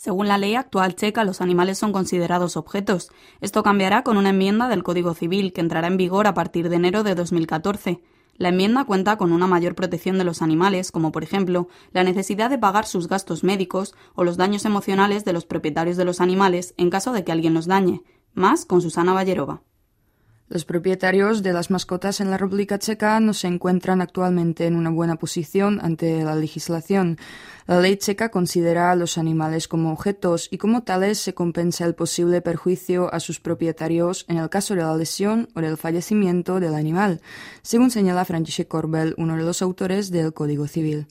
Según la ley actual checa, los animales son considerados objetos. Esto cambiará con una enmienda del Código Civil que entrará en vigor a partir de enero de 2014. La enmienda cuenta con una mayor protección de los animales, como por ejemplo la necesidad de pagar sus gastos médicos o los daños emocionales de los propietarios de los animales en caso de que alguien los dañe. Más con Susana Ballerova. Los propietarios de las mascotas en la República Checa no se encuentran actualmente en una buena posición ante la legislación. La ley checa considera a los animales como objetos y como tales se compensa el posible perjuicio a sus propietarios en el caso de la lesión o del fallecimiento del animal, según señala František Korbel, uno de los autores del Código Civil.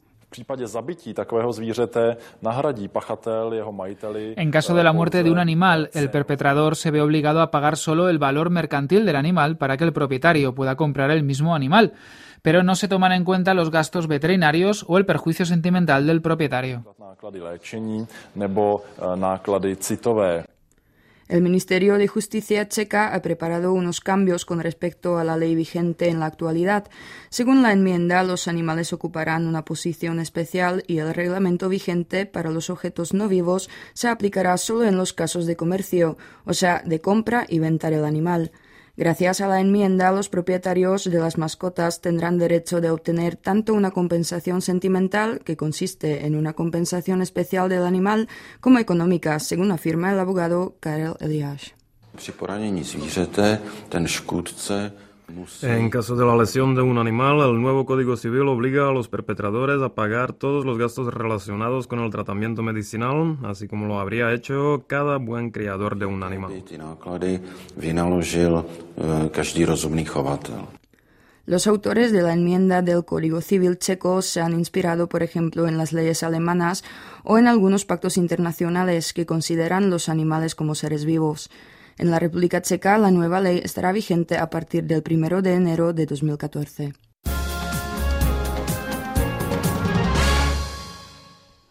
En caso de la muerte de un animal, el perpetrador se ve obligado a pagar solo el valor mercantil del animal para que el propietario pueda comprar el mismo animal, pero no se toman en cuenta los gastos veterinarios o el perjuicio sentimental del propietario. El Ministerio de Justicia checa ha preparado unos cambios con respecto a la ley vigente en la actualidad. Según la enmienda, los animales ocuparán una posición especial y el reglamento vigente para los objetos no vivos se aplicará solo en los casos de comercio, o sea, de compra y venta del animal. Gracias a la enmienda, los propietarios de las mascotas tendrán derecho de obtener tanto una compensación sentimental, que consiste en una compensación especial del animal, como económica, según afirma el abogado Karel Eliáš. En caso de la lesión de un animal, el nuevo Código Civil obliga a los perpetradores a pagar todos los gastos relacionados con el tratamiento medicinal, así como lo habría hecho cada buen criador de un animal. Los autores de la enmienda del Código Civil checo se han inspirado, por ejemplo, en las leyes alemanas o en algunos pactos internacionales que consideran los animales como seres vivos. En la República Checa, la nueva ley estará vigente a partir del 1 de enero de 2014.